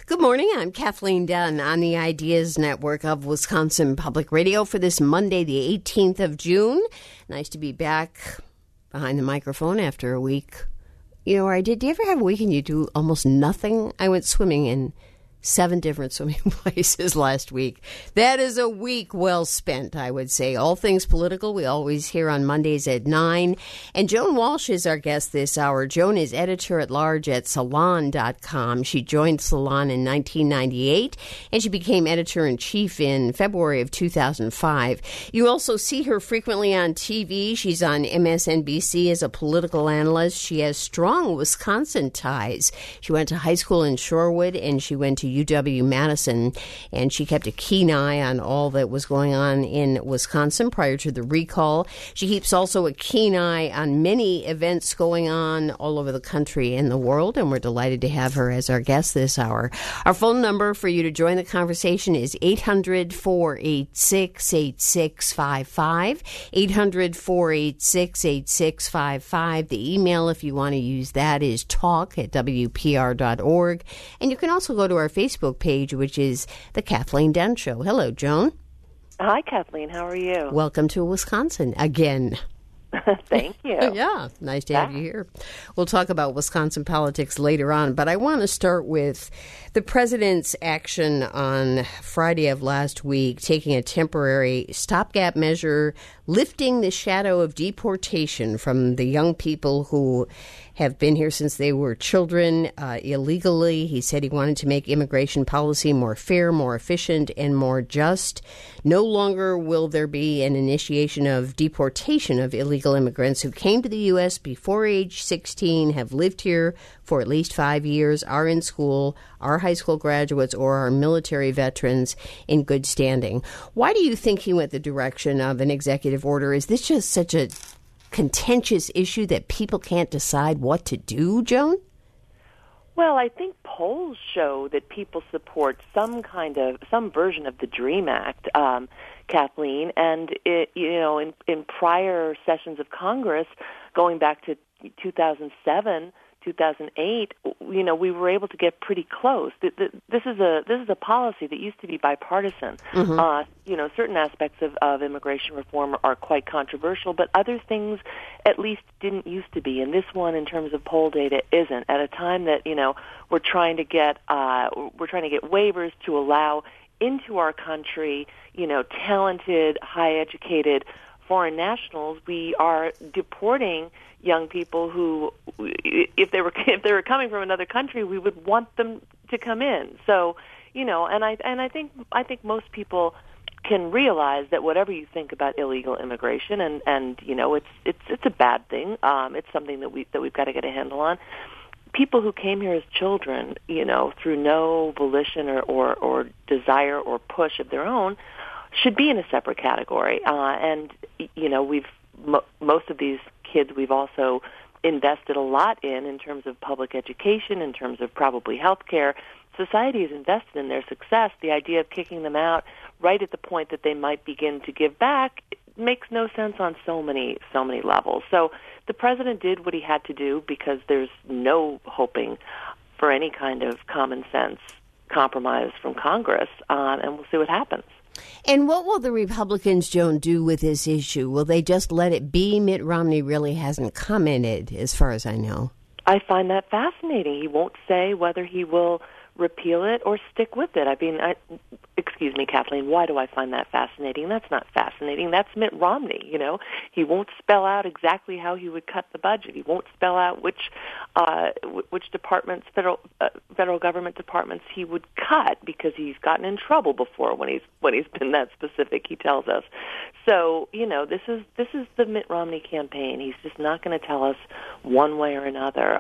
Good morning. I'm Kathleen Dunn on the Ideas Network of Wisconsin Public Radio for this Monday, the 18th of June. Nice to be back behind the microphone after a week. You know, do you ever have a week and you do almost nothing? I went swimming in 7 different swimming places last week. That is a week well spent, I would say. All things political, we always hear on Mondays at 9. And Joan Walsh is our guest this hour. Joan is editor-at-large at Salon.com. She joined Salon in 1998, and she became editor-in-chief in February of 2005. You also see her frequently on TV. She's on MSNBC as a political analyst. She has strong Wisconsin ties. She went to high school in Shorewood, and she went to UW-Madison, and she kept a keen eye on all that was going on in Wisconsin prior to the recall. She keeps also a keen eye on many events going on all over the country and the world, and we're delighted to have her as our guest this hour. Our phone number for you to join the conversation is 800-486-8655, 800-486-8655. The email, if you want to use that, is talk@wpr.org, and you can also go to our Facebook page, which is The Kathleen Dunn Show. Hello, Joan. Hi, Kathleen. How are you? Welcome to Wisconsin again. Thank you. Yeah, nice to have you here. We'll talk about Wisconsin politics later on, but I want to start with the president's action on Friday of last week, taking a temporary stopgap measure, lifting the shadow of deportation from the young people who have been here since they were children illegally. He said he wanted to make immigration policy more fair, more efficient, and more just. No longer will there be an initiation of deportation of illegal immigrants who came to the U.S. before age 16, have lived here for at least 5 years, are in school, are high school graduates, or are military veterans in good standing. Why do you think he went the direction of an executive order? Is this just such a contentious issue that people can't decide what to do, Joan? Well, I think polls show that people support some version of the DREAM Act, Kathleen, and in prior sessions of Congress, going back to 2007, 2008, we were able to get pretty close. This is a policy that used to be bipartisan. Mm-hmm. Certain aspects of immigration reform are quite controversial, but other things at least didn't used to be. And this one, in terms of poll data, isn't. At a time that we're trying to get waivers to allow into our country talented, high educated foreign nationals, we are deporting young people who, if they were coming from another country, we would want them to come in. So, and I think most people can realize that whatever you think about illegal immigration, and it's a bad thing. It's something that we've got to get a handle on. People who came here as children, through no volition or desire or push of their own, should be in a separate category. And most of these kids we've also invested a lot in terms of public education, in terms of probably health care. Society is invested in their success. The idea of kicking them out right at the point that they might begin to give back makes no sense on so many levels. So the president did what he had to do because there's no hoping for any kind of common sense compromise from Congress, and we'll see what happens. And what will the Republicans, Joan, do with this issue? Will they just let it be? Mitt Romney really hasn't commented, as far as I know. I find that fascinating. He won't say whether he will repeal it or stick with it. I mean, excuse me, Kathleen, why do I find that fascinating? That's not fascinating. That's Mitt Romney, He won't spell out exactly how he would cut the budget. He won't spell out which departments, federal government departments he would cut, because he's gotten in trouble before when he's been that specific, he tells us. So, this is the Mitt Romney campaign. He's just not going to tell us one way or another.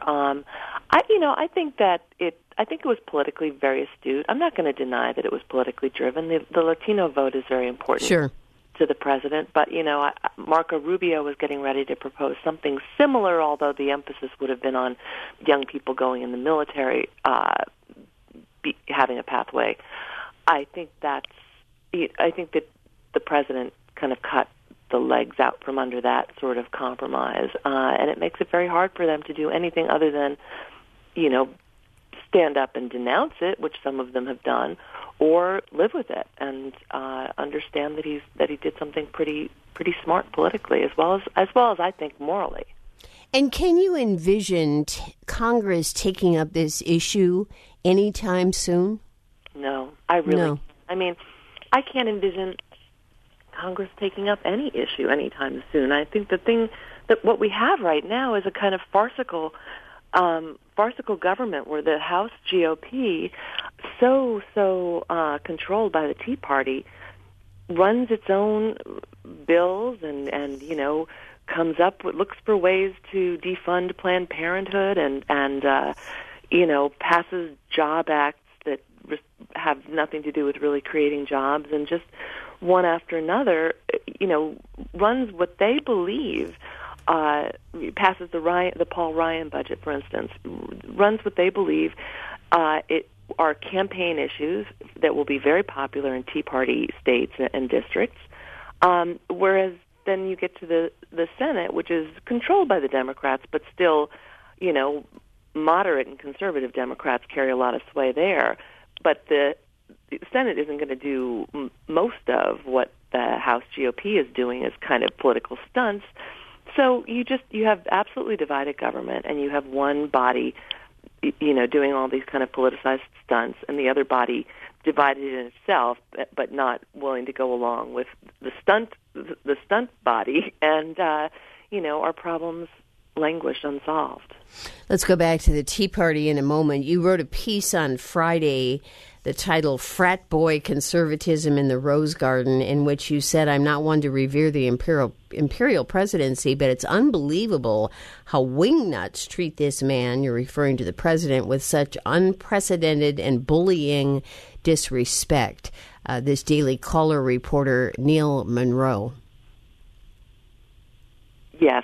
I think it was politically very astute. I'm not going to deny that it was politically driven. The Latino vote is very important to the president. But, Marco Rubio was getting ready to propose something similar, although the emphasis would have been on young people going in the military, having a pathway. I think that the president kind of cut the legs out from under that sort of compromise, and it makes it very hard for them to do anything other than, stand up and denounce it, which some of them have done, or live with it and understand that he did something pretty smart politically, as well as I think morally. And can you envision Congress taking up this issue anytime soon? No, I really. No. I mean, I can't envision Congress taking up any issue anytime soon. I think the thing that what we have right now is a kind of farcical government where the House GOP, so controlled by the Tea Party, runs its own bills and comes up with, looks for ways to defund Planned Parenthood and passes job acts that have nothing to do with really creating jobs, and just one after another, runs what they believe. Passes the Paul Ryan budget, for instance, runs what they believe are campaign issues that will be very popular in Tea Party states and districts, whereas then you get to the Senate, which is controlled by the Democrats, but still, moderate and conservative Democrats carry a lot of sway there. But the Senate isn't going to do most of what the House GOP is doing as kind of political stunts. So you have absolutely divided government, and you have one body, doing all these kind of politicized stunts, and the other body divided in itself, but not willing to go along with the stunt body, and our problems languish unsolved. Let's go back to the Tea Party in a moment. You wrote a piece on Friday, the title "Frat Boy Conservatism in the Rose Garden," in which you said, "I'm not one to revere the imperial presidency, but it's unbelievable how wingnuts treat this man," you're referring to the president, "with such unprecedented and bullying disrespect." This Daily Caller reporter, Neil Monroe. Yes.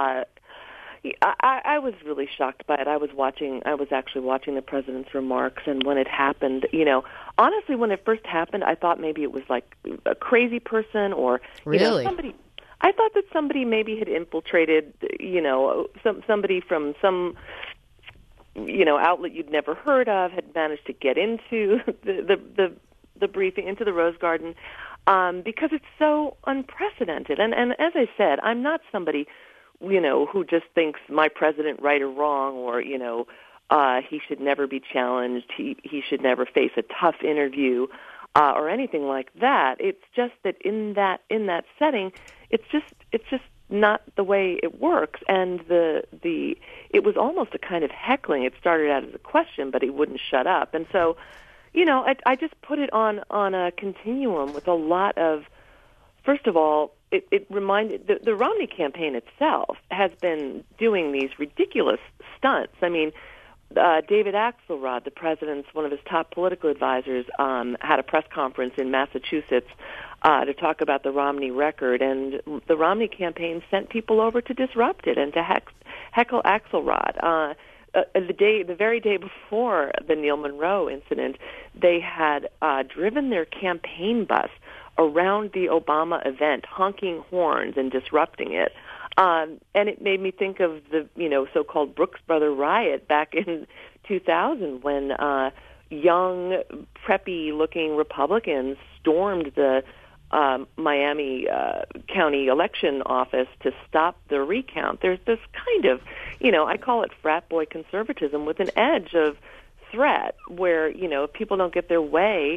I was really shocked by it. I was actually watching the president's remarks, and when it happened, honestly, when it first happened, I thought maybe it was like a crazy person or really somebody. I thought that somebody maybe had infiltrated, somebody from some, outlet you'd never heard of had managed to get into the briefing, into the Rose Garden, because it's so unprecedented. And as I said, I'm not somebody who just thinks my president right or wrong, or, he should never be challenged, he should never face a tough interview, or anything like that. It's just that in that setting, it's just not the way it works. And it was almost a kind of heckling. It started out as a question, but he wouldn't shut up. And so, I just put it on a continuum with a lot of, first of all, it reminded the Romney campaign itself has been doing these ridiculous stunts. I mean, David Axelrod, the president's one of his top political advisors, had a press conference in Massachusetts to talk about the Romney record, and the Romney campaign sent people over to disrupt it and to heckle Axelrod. The very day before the Neil Monroe incident, they had driven their campaign bus around the Obama event, honking horns and disrupting it. And it made me think of the, so-called Brooks Brother riot back in 2000 when young, preppy-looking Republicans stormed the Miami County election office to stop the recount. There's this kind of, I call it frat boy conservatism with an edge of threat where, if people don't get their way,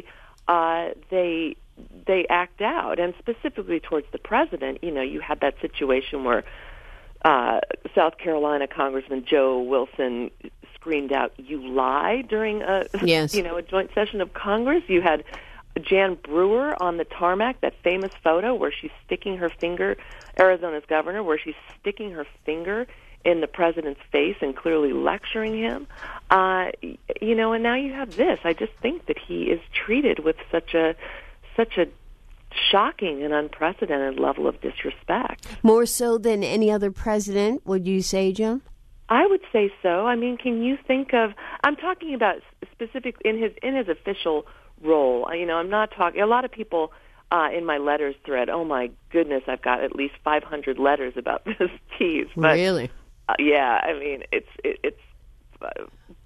they act out. And specifically towards the president, you had that situation where South Carolina Congressman Joe Wilson screamed out, "You lie," during a joint session of Congress. You had Jan Brewer on the tarmac, that famous photo where she's sticking her finger, Arizona's governor, where she's sticking her finger in the president's face and clearly lecturing him. And now you have this. I just think that he is treated with such a shocking and unprecedented level of disrespect. More so than any other president, would you say, Joan? I would say so. I mean, can you think of? I'm talking about specific in his official role. I'm not talking. A lot of people in my letters thread. Oh my goodness, I've got at least 500 letters about this tease. But, really? Yeah. I mean, it's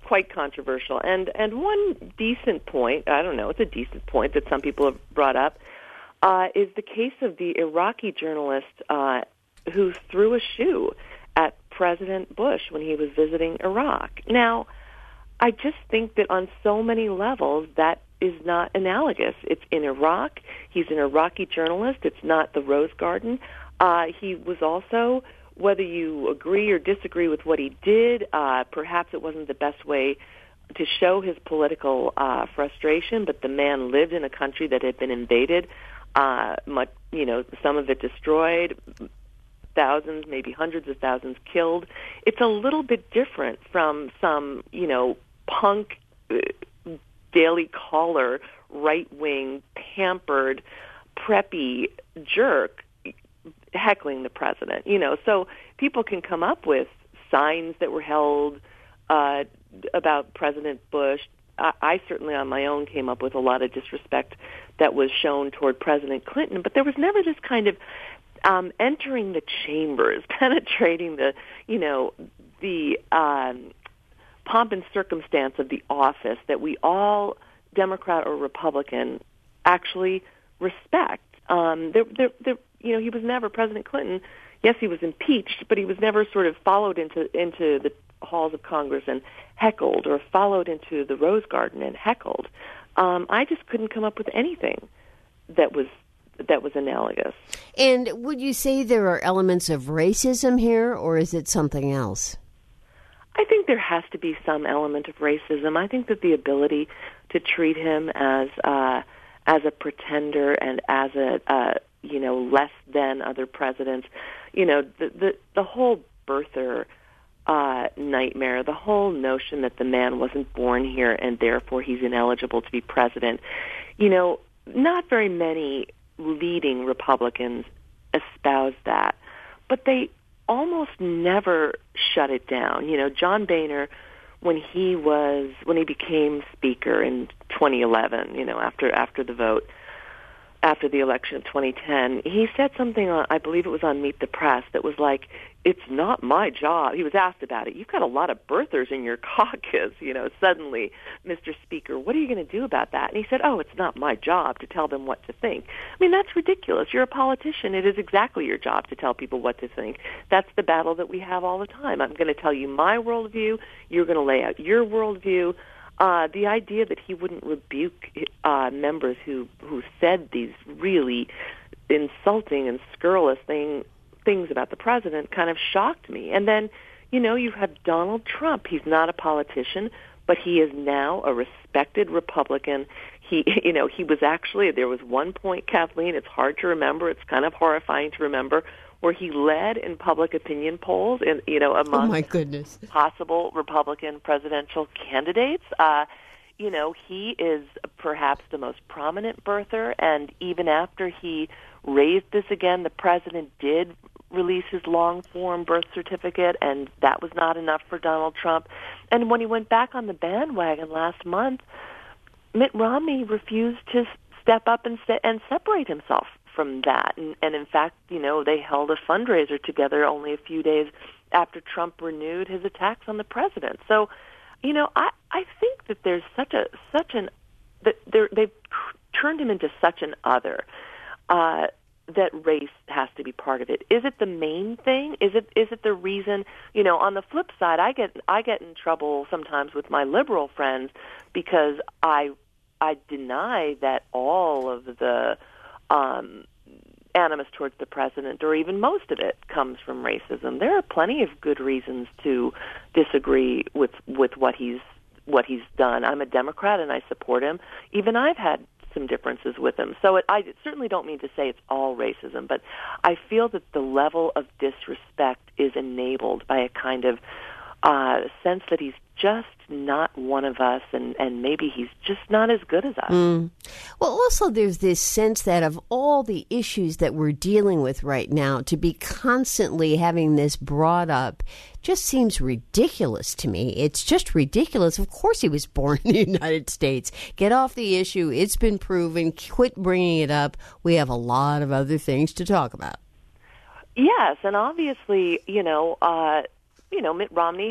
quite controversial. And one decent point, I don't know, it's a decent point that some people have brought up, is the case of the Iraqi journalist who threw a shoe at President Bush when he was visiting Iraq. Now, I just think that on so many levels that is not analogous. It's in Iraq. He's an Iraqi journalist. It's not the Rose Garden. He was also, whether you agree or disagree with what he did, perhaps it wasn't the best way to show his political frustration, but the man lived in a country that had been invaded, some of it destroyed, thousands, maybe hundreds of thousands killed. It's a little bit different from some, punk Daily Caller, right-wing, pampered, preppy jerk heckling the president. So people can come up with signs that were held about President Bush. I certainly on my own came up with a lot of disrespect that was shown toward President Clinton, but there was never this kind of entering the chambers, penetrating the pomp and circumstance of the office that we all, Democrat or Republican, actually respect. He was never, President Clinton, yes, he was impeached, but he was never sort of followed into the halls of Congress and heckled, or followed into the Rose Garden and heckled. I just couldn't come up with anything that was analogous. And would you say there are elements of racism here, or is it something else? I think there has to be some element of racism. I think that the ability to treat him as a pretender and as a less than other presidents, the whole birther nightmare, the whole notion that the man wasn't born here and therefore he's ineligible to be president. Not very many leading Republicans espouse that, but they almost never shut it down. John Boehner, when he became Speaker in 2011, after the vote, after the election of 2010, he said something on, I believe it was on Meet the Press, that was like, "It's not my job." He was asked about it. "You've got a lot of birthers in your caucus, suddenly, Mr. Speaker. What are you going to do about that?" And he said, "Oh, it's not my job to tell them what to think." I mean, that's ridiculous. You're a politician. It is exactly your job to tell people what to think. That's the battle that we have all the time. I'm going to tell you my worldview. You're going to lay out your worldview. The idea that he wouldn't rebuke members who said these really insulting and scurrilous things about the president kind of shocked me. And then, you have Donald Trump. He's not a politician, but he is now a respected Republican. He was actually, there was one point, Kathleen, it's hard to remember, it's kind of horrifying to remember, where he led in public opinion polls and among possible Republican presidential candidates. He is perhaps the most prominent birther, and even after he raised this again, the president did release his long-form birth certificate, and that was not enough for Donald Trump. And when he went back on the bandwagon last month, Mitt Romney refused to step up and separate himself from that. And in fact, they held a fundraiser together only a few days after Trump renewed his attacks on the president. So, I think that there's they've turned him into such an other that race has to be part of it. Is it the main thing? Is it the reason? On the flip side, I get in trouble sometimes with my liberal friends because I deny that all of the animus towards the president, or even most of it, comes from racism. There are plenty of good reasons to disagree with what he's done. I'm a Democrat and I support him. Even I've had some differences with him. So I certainly don't mean to say it's all racism, but I feel that the level of disrespect is enabled by a kind of sense that he's just not one of us, and maybe he's just not as good as us. Well, also there's this sense that of all the issues that we're dealing with right now, to be constantly having this brought up just seems ridiculous to me. It's just ridiculous. Of course he was born in the United States. Get off the issue. It's been proven. Quit bringing it up. We have a lot of other things to talk about. Yes, and obviously, Mitt Romney has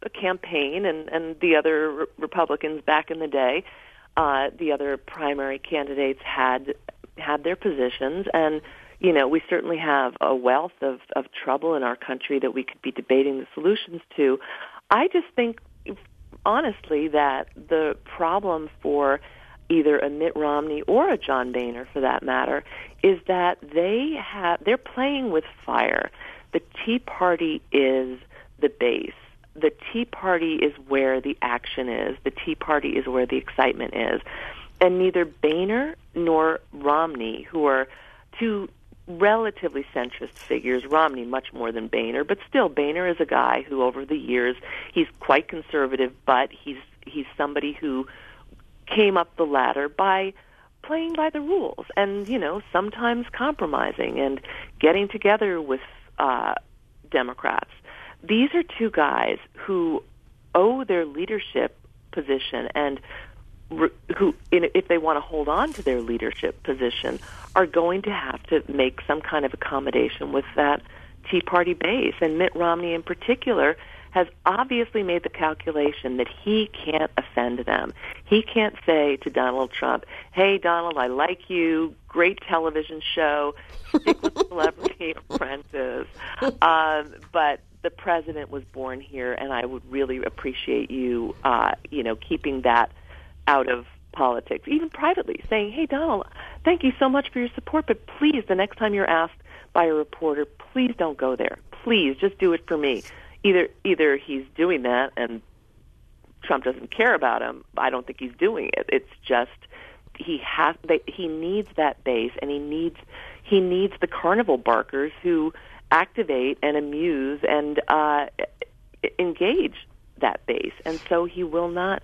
campaign and the other Republicans back in the day, the other primary candidates had their positions, and we certainly have a wealth of trouble in our country that we could be debating the solutions to. I just think, honestly, that the problem for either a Mitt Romney or a John Boehner, for that matter, is that they're playing with fire. The Tea Party is the base. The Tea Party is where the action is. The Tea Party is where the excitement is. And neither Boehner nor Romney, who are two relatively centrist figures, Romney much more than Boehner, but still Boehner is a guy who over the years, he's quite conservative, but he's somebody who came up the ladder by playing by the rules and, sometimes compromising and getting together with Democrats. These are two guys who owe their leadership position and who, if they want to hold on to their leadership position, are going to have to make some kind of accommodation with that Tea Party base. And Mitt Romney in particular has obviously made the calculation that he can't offend them. He can't say to Donald Trump, hey, Donald, I like you, great television show, stick with Celebrity Apprentice, but the president was born here, and I would really appreciate you, keeping that out of politics, even privately, saying, hey, Donald, thank you so much for your support, but please, the next time you're asked by a reporter, please don't go there. Please, just do it for me. Either he's doing that and Trump doesn't care about him. I don't think he's doing it. It's just he needs that base, and he needs the carnival barkers who activate and amuse and engage that base. And so he will not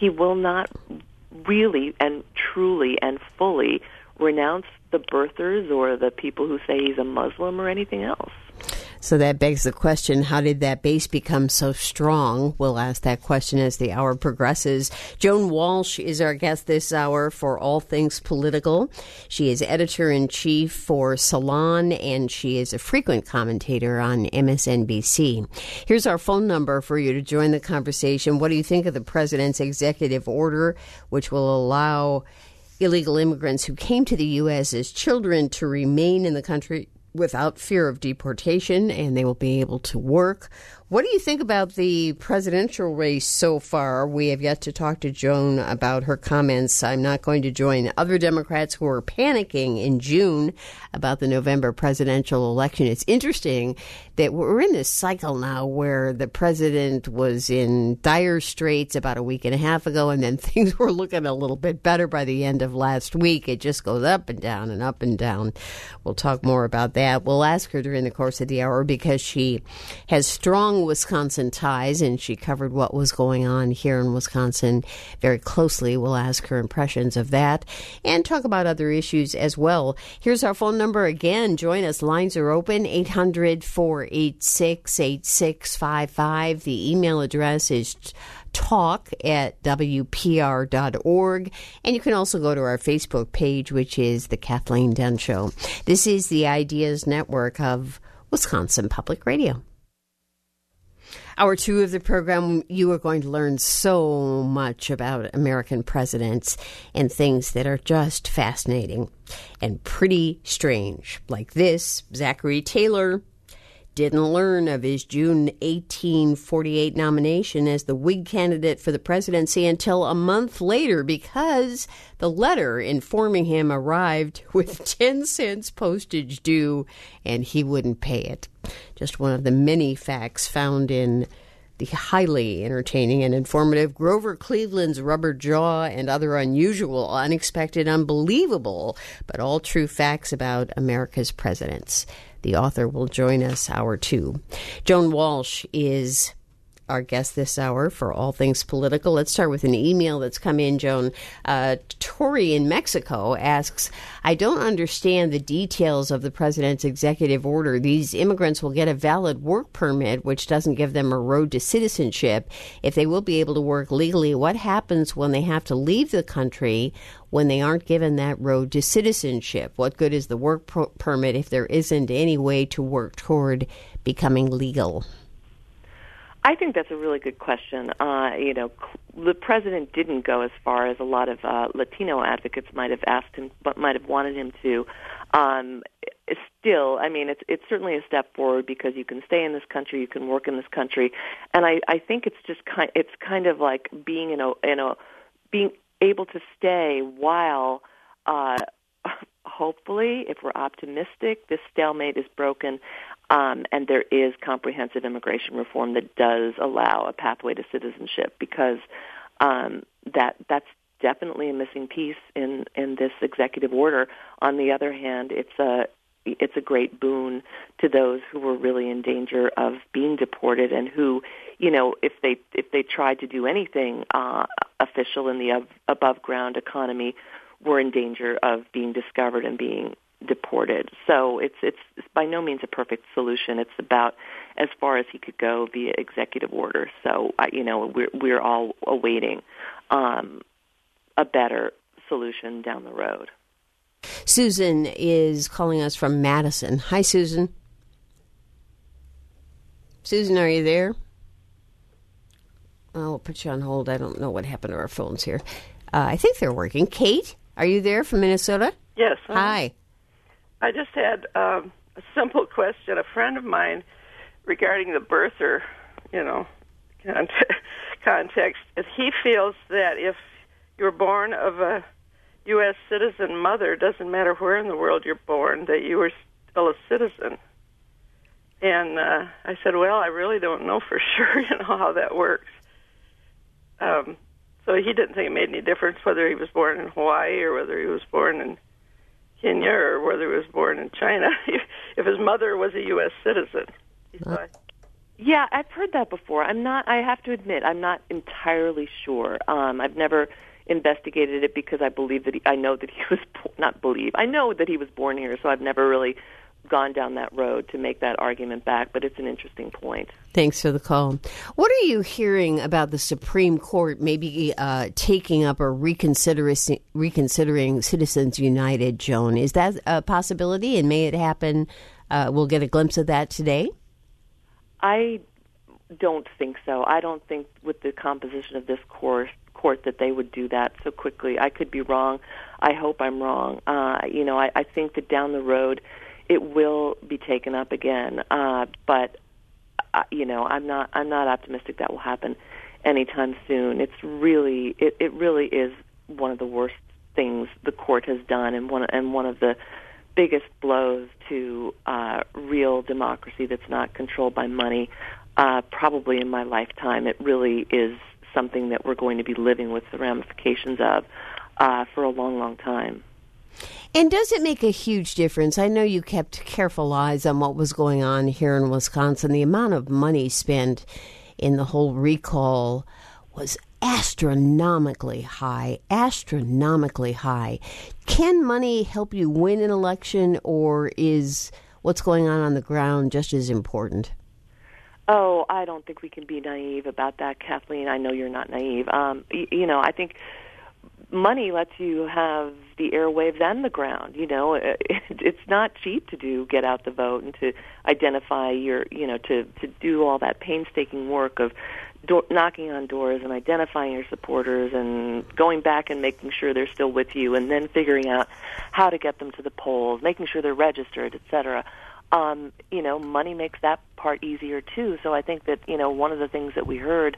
really and truly and fully renounce the birthers or the people who say he's a Muslim or anything else. So that begs the question, how did that base become so strong? We'll ask that question as the hour progresses. Joan Walsh is our guest this hour for All Things Political. She is editor-in-chief for Salon, and she is a frequent commentator on MSNBC. Here's our phone number for you to join the conversation. What do you think of the president's executive order, which will allow illegal immigrants who came to the U.S. as children to remain in the country without fear of deportation, and they will be able to work? What do you think about the presidential race so far? We have yet to talk to Joan about her comments. I'm not going to join other Democrats who are panicking in June about the November presidential election. It's interesting that we're in this cycle now where the president was in dire straits about a week and a half ago, and then things were looking a little bit better by the end of last week. It just goes up and down and up and down. We'll talk more about that. We'll ask her during the course of the hour because she has strong Wisconsin ties, and she covered what was going on here in Wisconsin very closely. We'll ask her impressions of that and talk about other issues as well. Here's our phone number again. Join us. Lines are open, 800-486-8655. The email address is talk@WPR.org. And you can also go to our Facebook page, which is The Kathleen Dunn Show. This is the Ideas Network of Wisconsin Public Radio. Hour 2 of the program, you are going to learn so much about American presidents and things that are just fascinating and pretty strange. Like this, Zachary Taylor didn't learn of his June 1848 nomination as the Whig candidate for the presidency until a month later because the letter informing him arrived with 10 cents postage due and he wouldn't pay it. Just one of the many facts found in the highly entertaining and informative Grover Cleveland's Rubber Jaw and Other Unusual, Unexpected, Unbelievable, but all true facts about America's presidents. The author will join us hour 2. Joan Walsh is our guest this hour for All Things Political. Let's start with an email that's come in, Joan. Tori in Mexico asks, I don't understand the details of the president's executive order. These immigrants will get a valid work permit, which doesn't give them a road to citizenship. If they will be able to work legally, what happens when they have to leave the country when they aren't given that road to citizenship? What good is the work permit if there isn't any way to work toward becoming legal? I think that's a really good question. The president didn't go as far as a lot of Latino advocates might have asked him, but might have wanted him to. Still, I mean, it's certainly a step forward because you can stay in this country, you can work in this country, and I think it's just kind of like being being able to stay while. Hopefully, if we're optimistic, this stalemate is broken, and there is comprehensive immigration reform that does allow a pathway to citizenship, because that's definitely a missing piece in this executive order. On the other hand, it's a great boon to those who were really in danger of being deported and who, if they tried to do anything official in the above ground economy, were in danger of being discovered and being deported. So it's by no means a perfect solution. It's about as far as he could go via executive order. So we're all awaiting a better solution down the road. Susan is calling us from Madison. Hi, Susan. Susan, are you there? I'll put you on hold. I don't know what happened to our phones here. I think they're working. Kate, are you there from Minnesota? Yes. Hi. I just had a simple question. A friend of mine, regarding the birther, context, he feels that if you're born of a U.S. citizen mother, it doesn't matter where in the world you're born, that you are still a citizen. And I said, well, I really don't know for sure, how that works. So he didn't think it made any difference whether he was born in Hawaii or whether he was born in Kenya or whether he was born in China. If his mother was a U.S. citizen, he thought. Yeah, I've heard that before. I have to admit, I'm not entirely sure. I've never investigated it because I believe that I know that he was I know that he was born here, so I've never really gone down that road to make that argument back, but it's an interesting point. Thanks for the call. What are you hearing about the Supreme Court maybe taking up or reconsidering Citizens United, Joan? Is that a possibility, and may it happen? We'll get a glimpse of that today? I don't think so. I don't think with the composition of this court that they would do that so quickly. I could be wrong. I hope I'm wrong. I think that down the road it will be taken up again, but I'm not optimistic that will happen anytime soon. It really is one of the worst things the court has done, and one of the biggest blows to real democracy that's not controlled by money, probably in my lifetime. It really is something that we're going to be living with the ramifications of for a long, long time. And does it make a huge difference? I know you kept careful eyes on what was going on here in Wisconsin. The amount of money spent in the whole recall was astronomically high. Can money help you win an election, or is what's going on the ground just as important? Oh, I don't think we can be naive about that, Kathleen. I know you're not naive. I think money lets you have the airwaves and the ground. It's not cheap to get out the vote and to identify to do all that painstaking work of knocking on doors and identifying your supporters and going back and making sure they're still with you, and then figuring out how to get them to the polls, making sure they're registered, etc. Money makes that part easier too. So I think that one of the things that we heard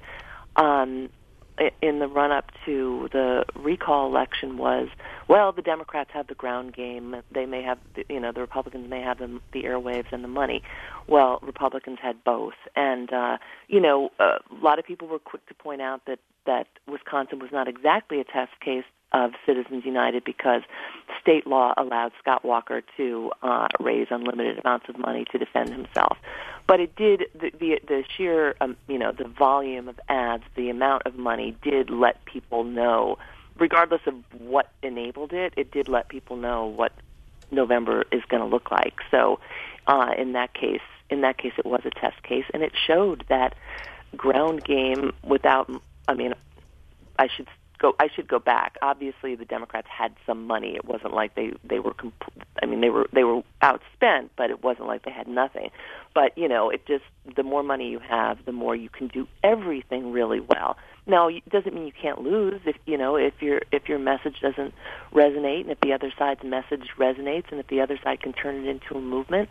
in the run-up to the recall election was, well, the Democrats have the ground game. They may have, the Republicans may have the airwaves and the money. Well, Republicans had both. And, a lot of people were quick to point out that Wisconsin was not exactly a test case of Citizens United because state law allowed Scott Walker to raise unlimited amounts of money to defend himself. But it did, the sheer, the volume of ads, the amount of money did let people know, regardless of what enabled it, it did let people know what November is going to look like. So in that case, it was a test case, and it showed that ground game without, I should should go back. Obviously, the Democrats had some money. It wasn't like they were. They were outspent, but it wasn't like they had nothing. But it just, the more money you have, the more you can do everything really well. Now, it doesn't mean you can't lose if your message doesn't resonate, and if the other side's message resonates, and if the other side can turn it into a movement.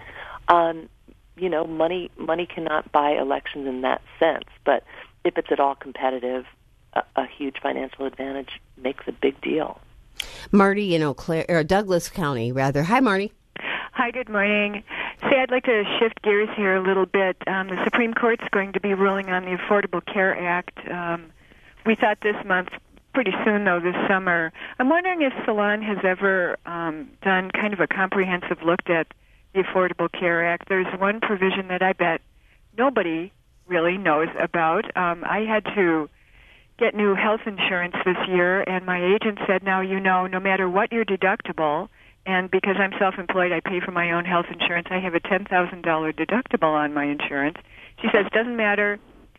Money cannot buy elections in that sense. But if it's at all competitive, a huge financial advantage makes a big deal. Marty in Douglas County, rather. Hi, Marty. Hi, good morning. I'd like to shift gears here a little bit. The Supreme Court's going to be ruling on the Affordable Care Act. We thought this month, pretty soon, though, this summer. I'm wondering if Salon has ever done kind of a comprehensive look at the Affordable Care Act. There's one provision that I bet nobody really knows about. I had to get new health insurance this year, and my agent said, now, no matter what your deductible, and because I'm self-employed, I pay for my own health insurance, I have a $10,000 deductible on my insurance. She says, doesn't matter.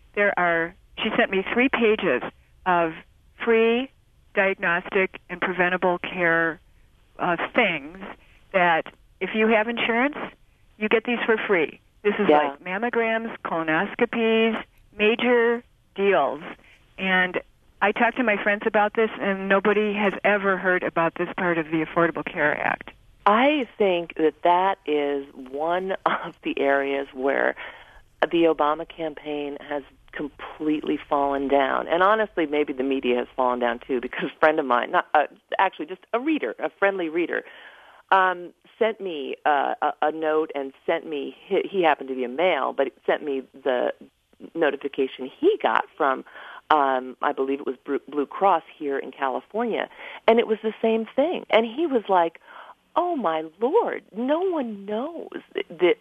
She sent me 3 pages of free diagnostic and preventable care things that if you have insurance, you get these for free. This is like mammograms, colonoscopies, major deals. And I talked to my friends about this, and nobody has ever heard about this part of the Affordable Care Act. I think that is one of the areas where the Obama campaign has completely fallen down. And honestly, maybe the media has fallen down too, because a friend of mine, actually just a reader, a friendly reader, sent me a note and sent me, he happened to be a male, but it sent me the notification he got from, I believe it was Blue Cross here in California, and it was the same thing. And he was like, oh my Lord, no one knows that,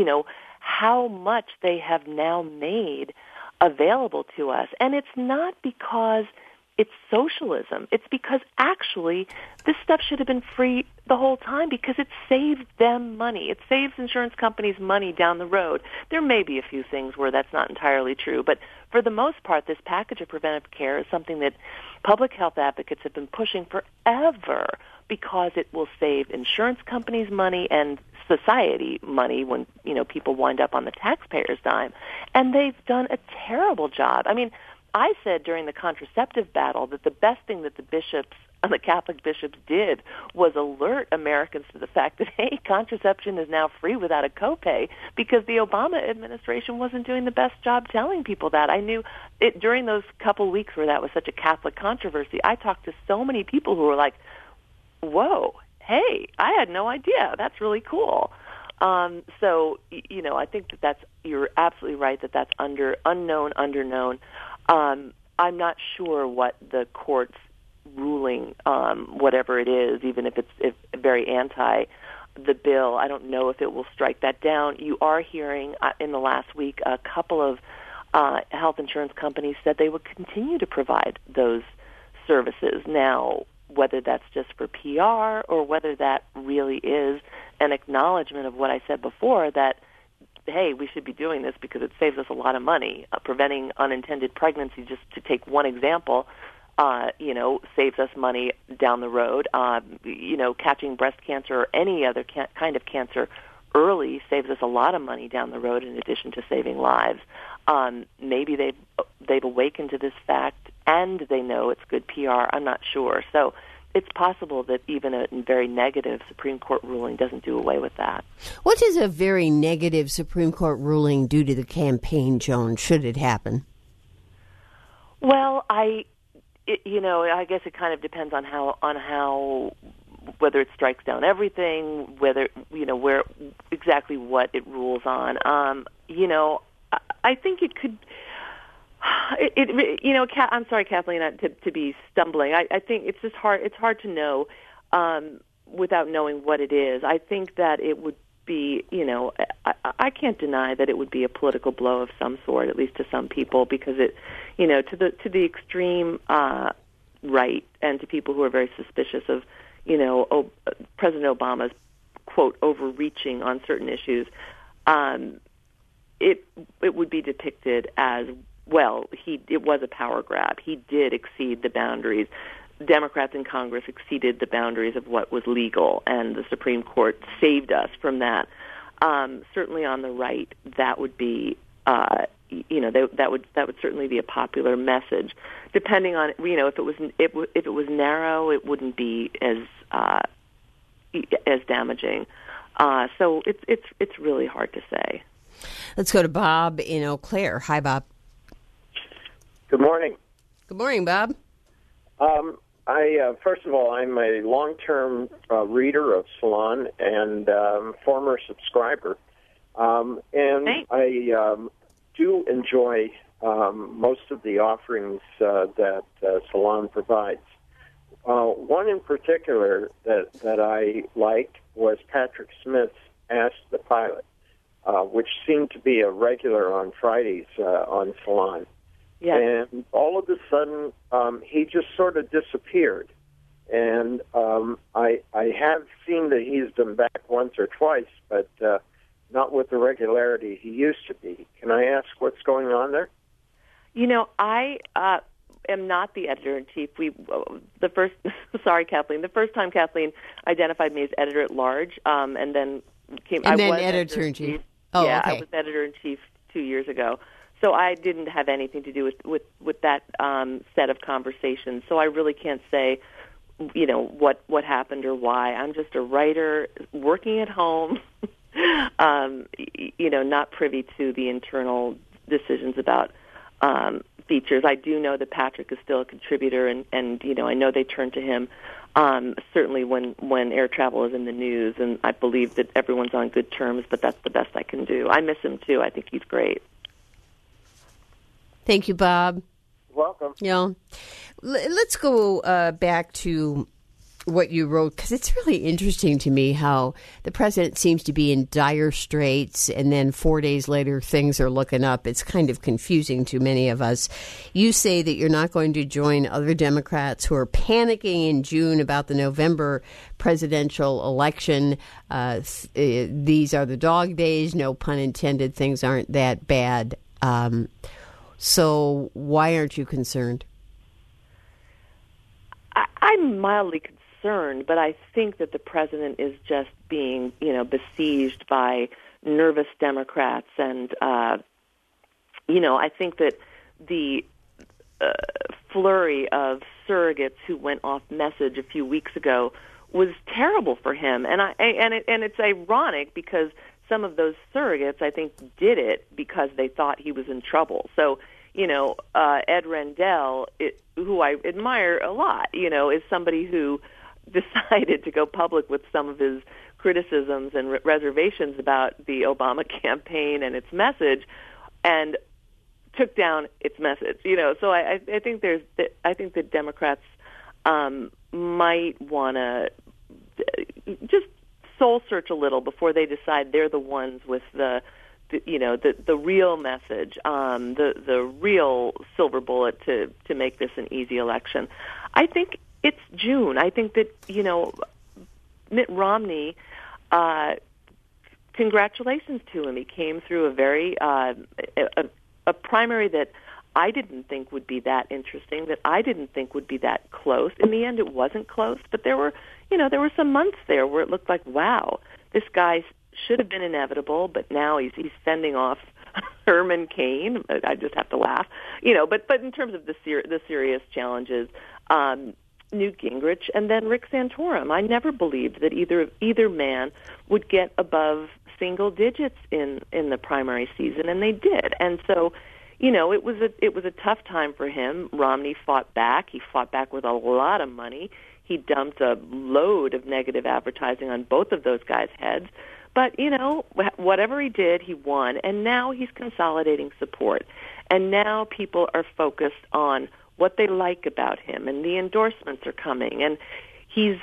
how much they have now made available to us. And it's not because it's socialism. It's because actually this stuff should have been free the whole time, because it saved them money. It saves insurance companies money down the road. There may be a few things where that's not entirely true, but for the most part, this package of preventive care is something that public health advocates have been pushing forever, because it will save insurance companies money and society money when, people wind up on the taxpayer's dime. And they've done a terrible job. I mean, I said during the contraceptive battle that the best thing that the Catholic bishops did was alert Americans to the fact that, hey, contraception is now free without a copay, because the Obama administration wasn't doing the best job telling people that. I knew it during those couple weeks where that was such a Catholic controversy. I talked to so many people who were like, whoa, hey, I had no idea. That's really cool. So, I think you're absolutely right that that's underknown. I'm not sure what the court's ruling, whatever it is, even if it's very anti the bill, I don't know if it will strike that down. You are hearing in the last week a couple of health insurance companies said they would continue to provide those services. Now, whether that's just for PR or whether that really is an acknowledgement of what I said before, that, hey, we should be doing this because it saves us a lot of money. Preventing unintended pregnancy, just to take one example, saves us money down the road. Catching breast cancer or any other kind of cancer early saves us a lot of money down the road, in addition to saving lives. Maybe they've awakened to this fact and they know it's good PR. I'm not sure. So it's possible that even a very negative Supreme Court ruling doesn't do away with that. What does a very negative Supreme Court ruling do to the campaign, Joan, should it happen? Well, I guess it kind of depends on how whether it strikes down everything, whether where exactly what it rules on. I think it could. I'm sorry, Kathleen, to be stumbling. I think it's just hard. It's hard to know without knowing what it is. I think that it would be, I can't deny that it would be a political blow of some sort, at least to some people, because it, to the extreme right and to people who are very suspicious of, President Obama's quote overreaching on certain issues. It would be depicted as well, it was a power grab. He did exceed the boundaries. Democrats in Congress exceeded the boundaries of what was legal, and the Supreme Court saved us from that. Certainly on the right, that would be, that would certainly be a popular message. Depending on, if it was narrow, it wouldn't be as damaging. So it's really hard to say. Let's go to Bob in Eau Claire. Hi, Bob. Good morning. Good morning, Bob. First of all, I'm a long-term reader of Salon and former subscriber, and I do enjoy most of the offerings that Salon provides. One in particular that I liked was Patrick Smith's Ask the Pilot, which seemed to be a regular on Fridays on Salon. Yeah. And all of a sudden, he just sort of disappeared. And I have seen that he's been back once or twice, but not with the regularity he used to be. Can I ask what's going on there? I am not the editor-in-chief. Kathleen. The first time Kathleen identified me as editor-at-large, and then I was editor-in-chief. Oh, yeah, okay. I was editor-in-chief 2 years ago. So I didn't have anything to do with that set of conversations. So I really can't say, what happened or why. I'm just a writer working at home, not privy to the internal decisions about features. I do know that Patrick is still a contributor, and I know they turn to him certainly when air travel is in the news, and I believe that everyone's on good terms, but that's the best I can do. I miss him, too. I think he's great. Thank you, Bob. Welcome. Let's go back to what you wrote, because it's really interesting to me how the president seems to be in dire straits, and then 4 days later things are looking up. It's kind of confusing to many of us. You say that you're not going to join other Democrats who are panicking in June about the November presidential election. These are the dog days, no pun intended. Things aren't that bad. So why aren't you concerned? I'm mildly concerned, but I think that the president is just being, besieged by nervous Democrats. And, I think that the flurry of surrogates who went off message a few weeks ago was terrible for him. And it's ironic because some of those surrogates, I think, did it because they thought he was in trouble. So, Ed Rendell, who I admire a lot, is somebody who decided to go public with some of his criticisms and reservations about the Obama campaign and its message, and took down its message. So I think that Democrats might want to just soul search a little before they decide they're the ones with the real message, the real silver bullet to make this an easy election. I think it's June. I think that, Mitt Romney, congratulations to him. He came through a very, a primary that I didn't think would be that interesting, that I didn't think would be that close. In the end, it wasn't close, but there were some months there where it looked like, wow, this guy should have been inevitable, but now he's fending off Herman Cain. I just have to laugh, But in terms of the serious challenges, Newt Gingrich and then Rick Santorum. I never believed that either man would get above single digits in the primary season, and they did. And so, it was a tough time for him. Romney fought back. He fought back with a lot of money. He dumped a load of negative advertising on both of those guys' heads. But, whatever he did, he won, and now he's consolidating support. And now people are focused on what they like about him, and the endorsements are coming, and he's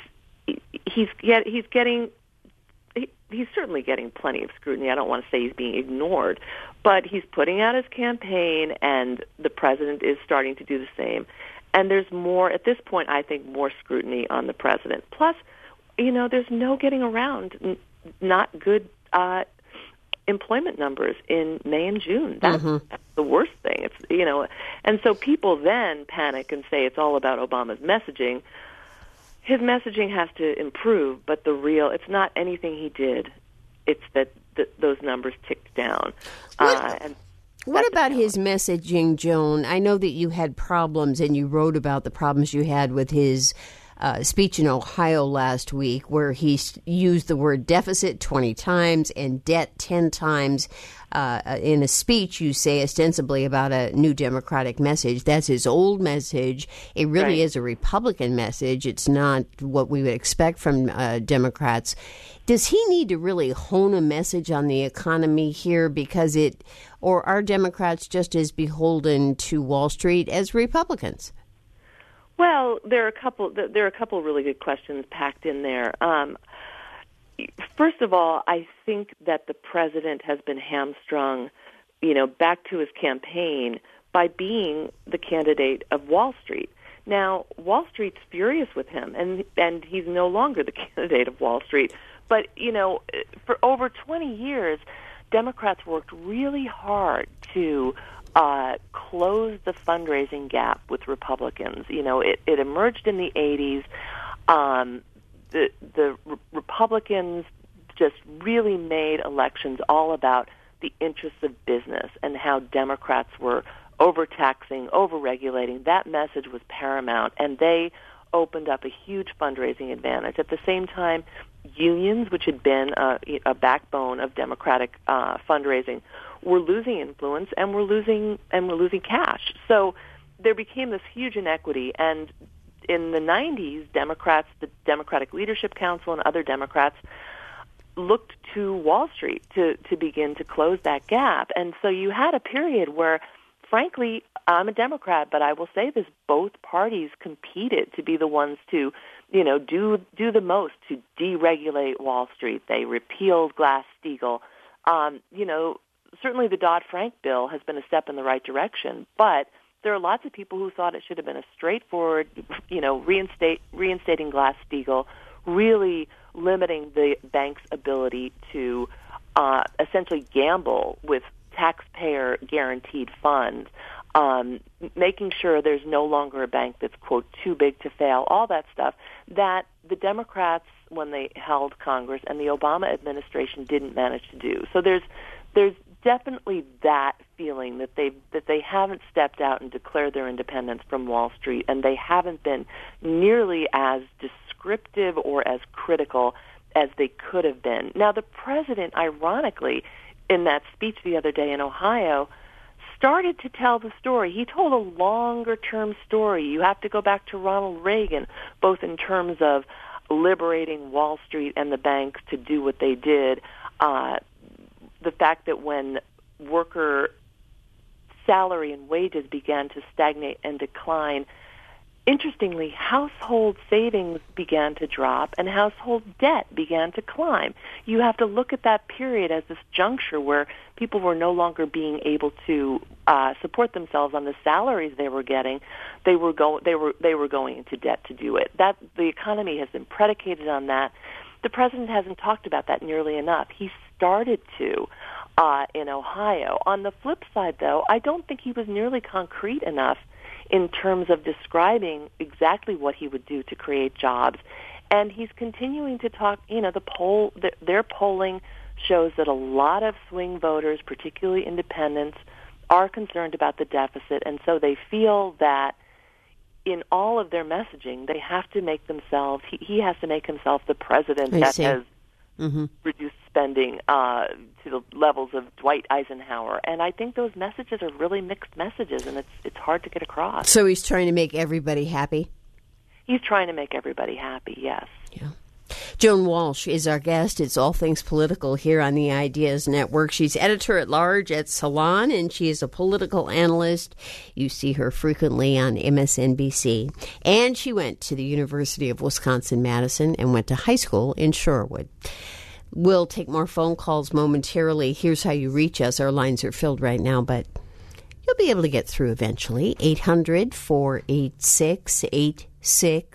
certainly getting plenty of scrutiny. I don't want to say he's being ignored, but he's putting out his campaign, and the president is starting to do the same. And there's more, at this point, I think, more scrutiny on the president. Plus, there's no getting around not good employment numbers in May and June. That's the worst thing. It's and so people then panic and say it's all about Obama's messaging. His messaging has to improve, but it's not anything he did. It's that those numbers ticked down. What about his messaging, Joan? I know that you had problems, and you wrote about the problems you had with his speech in Ohio last week, where he used the word deficit 20 times and debt 10 times in a speech, you say, ostensibly about a new Democratic message. That's his old message. It really is a Republican message. It's not what we would expect from Democrats. Does he need to really hone a message on the economy here or are Democrats just as beholden to Wall Street as Republicans? Well, there are a couple really good questions packed in there. First of all, I think that the president has been hamstrung, back to his campaign by being the candidate of Wall Street. Now, Wall Street's furious with him, and he's no longer the candidate of Wall Street. But, for over 20 years, Democrats worked really hard to close the fundraising gap with Republicans. It emerged in the 80s. The Republicans just really made elections all about the interests of business and how Democrats were overtaxing, overregulating. That message was paramount, and they opened up a huge fundraising advantage. At the same time, unions, which had been a backbone of Democratic fundraising, were losing influence and were losing cash. So there became this huge inequity. And in the 90s, the Democratic Leadership Council and other Democrats looked to Wall Street to begin to close that gap. And so you had a period where, frankly, I'm a Democrat, but I will say this, both parties competed to be the ones to, do the most to deregulate Wall Street. They repealed Glass-Steagall. Certainly the Dodd-Frank bill has been a step in the right direction, but there are lots of people who thought it should have been a straightforward, reinstating Glass-Steagall, really limiting the bank's ability to essentially gamble with taxpayer-guaranteed funds, making sure there's no longer a bank that's, quote, too big to fail, all that stuff that the Democrats, when they held Congress, and the Obama administration didn't manage to do. So there's definitely that feeling that they haven't stepped out and declared their independence from Wall Street, and they haven't been nearly as descriptive or as critical as they could have been. Now, the president, ironically, in that speech the other day in Ohio, started to tell the story. He told a longer-term story. You have to go back to Ronald Reagan, both in terms of liberating Wall Street and the banks to do what they did. The fact that when worker salary and wages began to stagnate and decline, interestingly, household savings began to drop and household debt began to climb. You have to look at that period as this juncture where people were no longer being able to support themselves on the salaries they were getting. They were going into debt to do it. That the economy has been predicated on that. The president hasn't talked about that nearly enough. He started to in Ohio. On the flip side, though, I don't think he was nearly concrete enough in terms of describing exactly what he would do to create jobs. And he's continuing to talk, their polling shows that a lot of swing voters, particularly independents, are concerned about the deficit, and so they feel that in all of their messaging, they have to make themselves, he has to make himself the president that has reduced spending to the levels of Dwight Eisenhower. And I think those messages are really mixed messages, and it's hard to get across. So he's trying to make everybody happy? He's trying to make everybody happy, yes. Yeah. Joan Walsh is our guest. It's All Things Political here on the Ideas Network. She's editor-at-large at Salon, and she is a political analyst. You see her frequently on MSNBC. And she went to the University of Wisconsin-Madison and went to high school in Shorewood. We'll take more phone calls momentarily. Here's how you reach us. Our lines are filled right now, but you'll be able to get through eventually. 800-486-8655.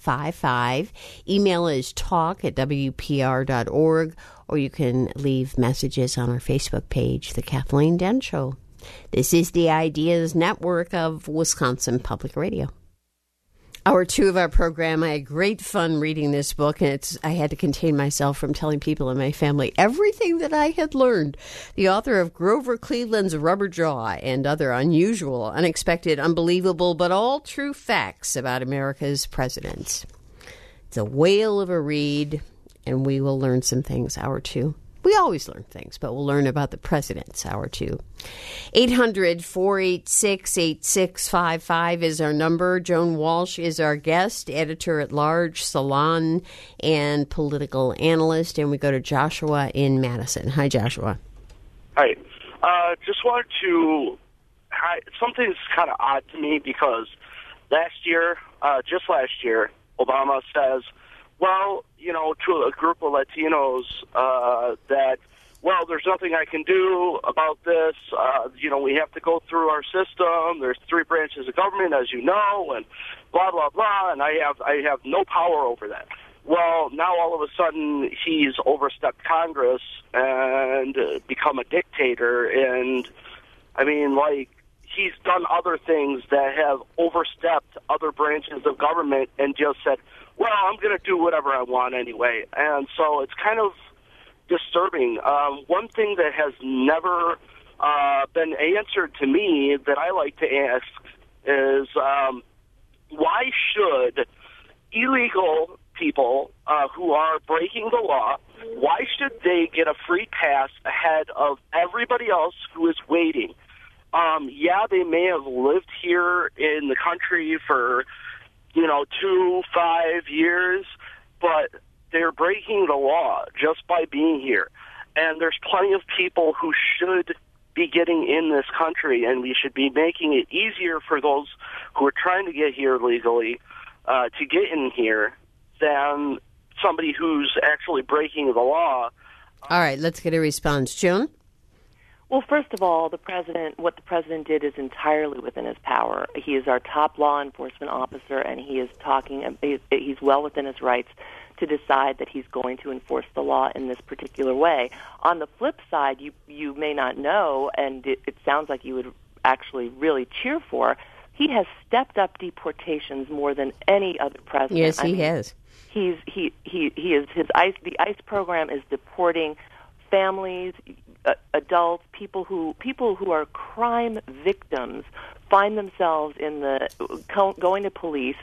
800-878-5655. Email is talk@wpr.org, or you can leave messages on our Facebook page, The Kathleen Dent Show. This is the Ideas Network of Wisconsin Public Radio. Hour 2 of our program, I had great fun reading this book, and I had to contain myself from telling people in my family everything that I had learned. The author of Grover Cleveland's Rubber Jaw and other unusual, unexpected, unbelievable, but all true facts about America's presidents. It's a whale of a read, and we will learn some things. Hour 2. We always learn things, but we'll learn about the presidents. Hour 2. 800-486-8655 is our number. Joan Walsh is our guest, editor-at-large, Salon, and political analyst. And we go to Joshua in Madison. Hi, Joshua. Hi. Just wanted to... something's kind of odd to me because just last year, Obama says, well, to a group of Latinos that, well, there's nothing I can do about this. We have to go through our system. There's 3 branches of government, as you know, and blah, blah, blah, and I have no power over that. Well, now all of a sudden he's overstepped Congress and become a dictator, and, he's done other things that have overstepped other branches of government and just said, well, I'm going to do whatever I want anyway. And so it's kind of disturbing. One thing that has never been answered to me that I like to ask is why should illegal people who are breaking the law, why should they get a free pass ahead of everybody else who is waiting? They may have lived here in the country for 2, 5 years, but they're breaking the law just by being here. And there's plenty of people who should be getting in this country, and we should be making it easier for those who are trying to get here legally to get in here than somebody who's actually breaking the law. All right, let's get a response. Joan? Well, first of all, what the president did is entirely within his power. He is our top law enforcement officer, and he's well within his rights to decide that he's going to enforce the law in this particular way. On the flip side, you may not know, and it sounds like you would actually really cheer for, he has stepped up deportations more than any other president. Yes, he has. The ICE program is deporting families, adults, people who are crime victims find themselves going to police,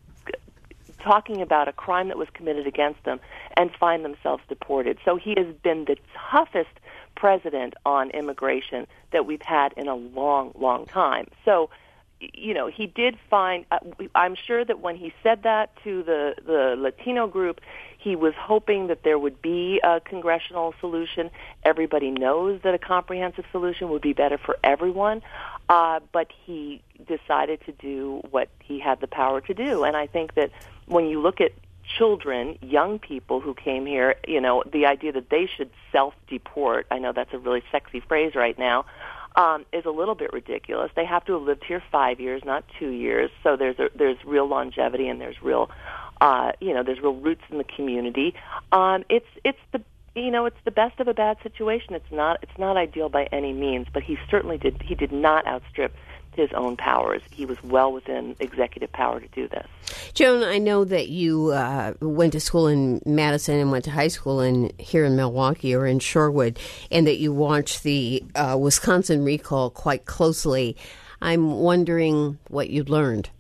talking about a crime that was committed against them, and find themselves deported. So he has been the toughest president on immigration that we've had in a long, long time. So, he did find, I'm sure that when he said that to the Latino group, he was hoping that there would be a congressional solution. Everybody knows that a comprehensive solution would be better for everyone, but he decided to do what he had the power to do. And I think that when you look at children, young people who came here, the idea that they should self-deport, I know that's a really sexy phrase right now, is a little bit ridiculous. They have to have lived here 5 years, not 2 years. So there's real longevity and there's real, there's real roots in the community. It's the best of a bad situation. It's not ideal by any means, but he did not outstrip his own powers. He was well within executive power to do this. Joan, I know that you went to school in Madison and went to high school here in Milwaukee or in Shorewood, and that you watched the Wisconsin recall quite closely. I'm wondering what you learned.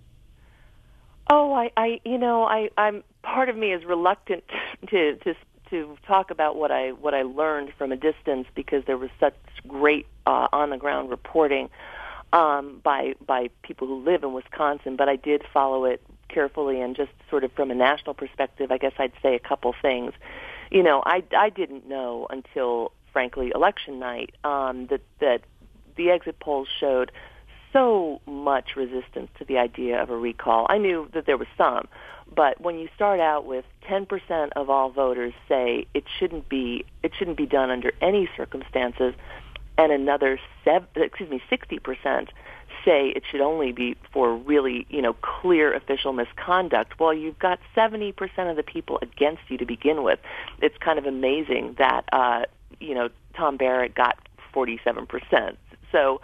Oh, I'm part of me is reluctant to talk about what I learned from a distance because there was such great on the ground reporting by people who live in Wisconsin, but I did follow it carefully, and just sort of from a national perspective, I guess I'd say a couple things. I didn't know until, frankly, election night that the exit polls showed so much resistance to the idea of a recall. I knew that there was some, but when you start out with 10% of all voters say it shouldn't be done under any circumstances, and another 60% say it should only be for really, clear official misconduct. Well, you've got 70% of the people against you to begin with. It's kind of amazing that, Tom Barrett got 47%. So,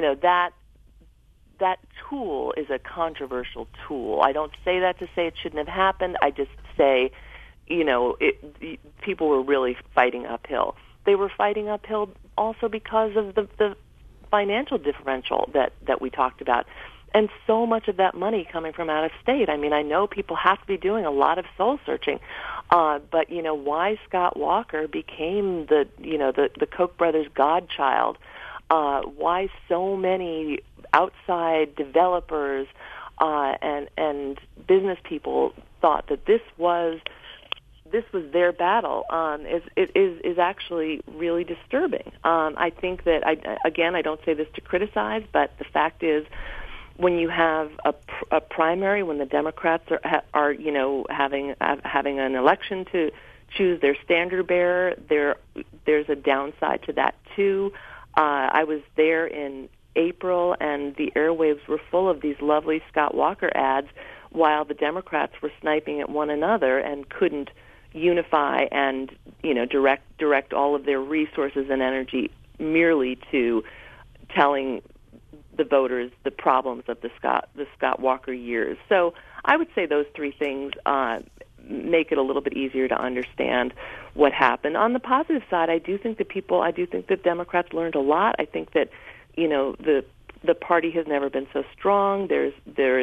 that tool is a controversial tool. I don't say that to say it shouldn't have happened. I just say, people were really fighting uphill. They were fighting uphill also because of the financial differential that we talked about, and so much of that money coming from out of state. I mean, I know people have to be doing a lot of soul searching, but why Scott Walker became the Koch brothers' godchild, why so many outside developers and business people thought that this was their battle is actually really disturbing. I think that I don't say this to criticize, but the fact is, when you have a primary, when the Democrats are having an election to choose their standard bearer, there's a downside to that too. I was there in April, and the airwaves were full of these lovely Scott Walker ads, while the Democrats were sniping at one another and couldn't unify and direct all of their resources and energy merely to telling the voters the problems of the Scott Walker years. So I would say those three things make it a little bit easier to understand what happened. On the positive side, I do think that Democrats learned a lot. I think that the party has never been so strong. There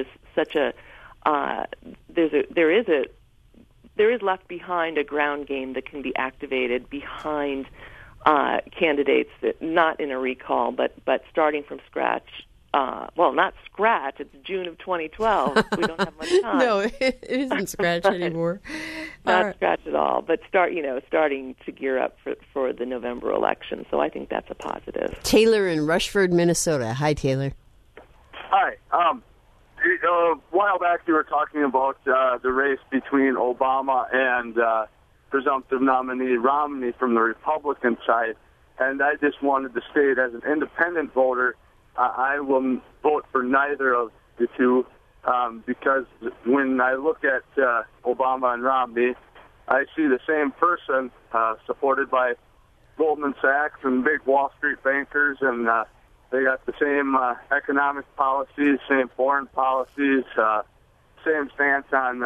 is left behind a ground game that can be activated behind candidates that not in a recall, but starting from scratch. Not scratch. It's June of 2012. We don't have much time. No, it isn't scratch anymore. Not scratch at all. But starting to gear up for the November election. So I think that's a positive. Taylor in Rushford, Minnesota. Hi, Taylor. Hi. A while back you were talking about the race between Obama and presumptive nominee Romney from the Republican side, and I just wanted to state, as an independent voter, I will vote for neither of the two, because when I look at Obama and Romney, I see the same person supported by Goldman Sachs and big Wall Street bankers, and they got the same economic policies, same foreign policies, same stance on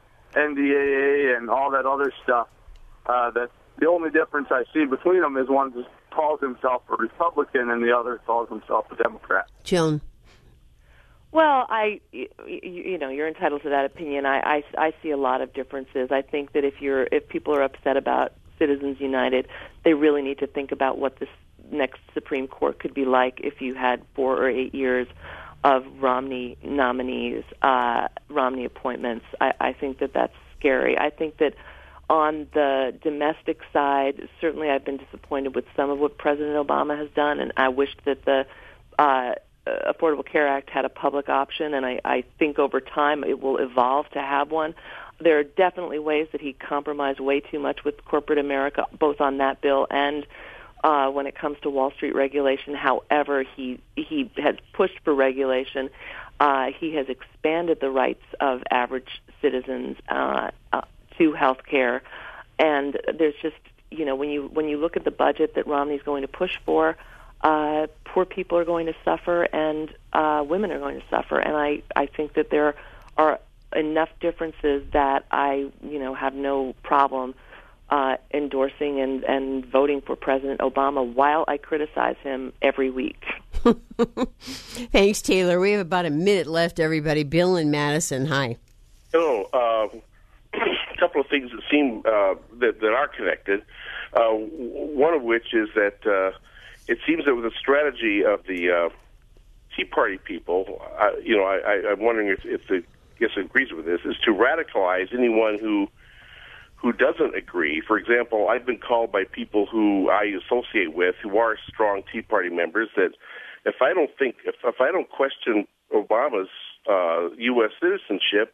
NDAA and all that other stuff. That the only difference I see between them is one just calls himself a Republican and the other calls himself a Democrat. Joan. Well, you're entitled to that opinion. I see a lot of differences. I think that if people are upset about Citizens United, they really need to think about what this next Supreme Court could be like if you had 4 or 8 years of Romney nominees, Romney appointments. I think that that's scary. I think that on the domestic side, certainly I've been disappointed with some of what President Obama has done, and I wish that the Affordable Care Act had a public option, and I think over time it will evolve to have one. There are definitely ways that he compromised way too much with corporate America, both on that bill and when it comes to Wall Street regulation. However, he has pushed for regulation. He has expanded the rights of average citizens to health care, and there's just, when you look at the budget that Romney's going to push for, poor people are going to suffer, and women are going to suffer. And I think that there are enough differences that I have no problem endorsing and voting for President Obama while I criticize him every week. Thanks, Taylor. We have about a minute left, everybody. Bill in Madison, hi. Hello. A couple of things that seem that are connected. One of which is that it seems that with the strategy of the Tea Party people, I'm wondering if the guest agrees with this, is to radicalize anyone who doesn't agree. For example, I've been called by people who I associate with who are strong Tea Party members that if I don't question Obama's U.S. citizenship,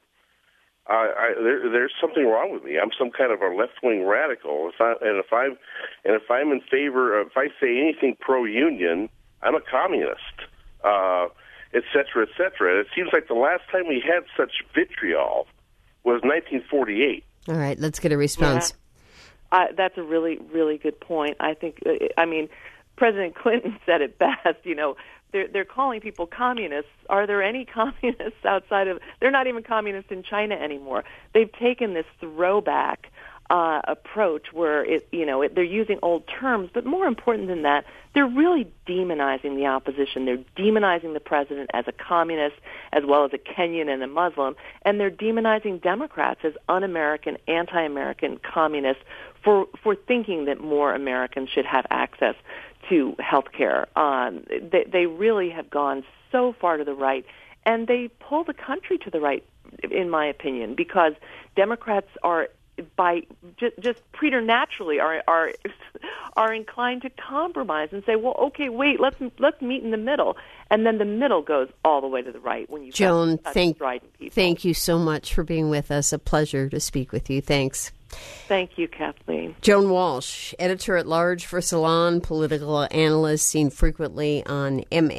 there's something wrong with me. I'm some kind of a left-wing radical. If I'm in favor of, if I say anything pro-union, I'm a communist. et cetera, et cetera. It seems like the last time we had such vitriol was 1948. All right, let's get a response. Yeah. That's a really, really good point. I think, President Clinton said it best, they're calling people communists. Are there any communists outside of, they're not even communists in China anymore. They've taken this throwback approach where they're using old terms, but more important than that, they're really demonizing the opposition. They're demonizing the president as a communist, as well as a Kenyan and a Muslim, and they're demonizing Democrats as un-American, anti-American communists for thinking that more Americans should have access to health care. They really have gone so far to the right, and they pull the country to the right, in my opinion, because Democrats are just preternaturally are inclined to compromise and say, well, okay, wait, let's meet in the middle, and then the middle goes all the way to the right when you Joan, thank you so much for being with us. A pleasure to speak with you. Thanks. Thank you, Kathleen. Joan Walsh, editor-at-large for Salon, political analyst, seen frequently on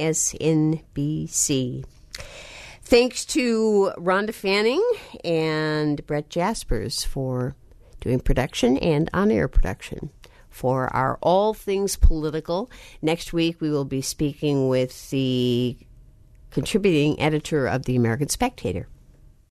MSNBC. Thanks to Rhonda Fanning and Brett Jaspers for doing production and on-air production for our All Things Political. Next week, we will be speaking with the contributing editor of the American Spectator.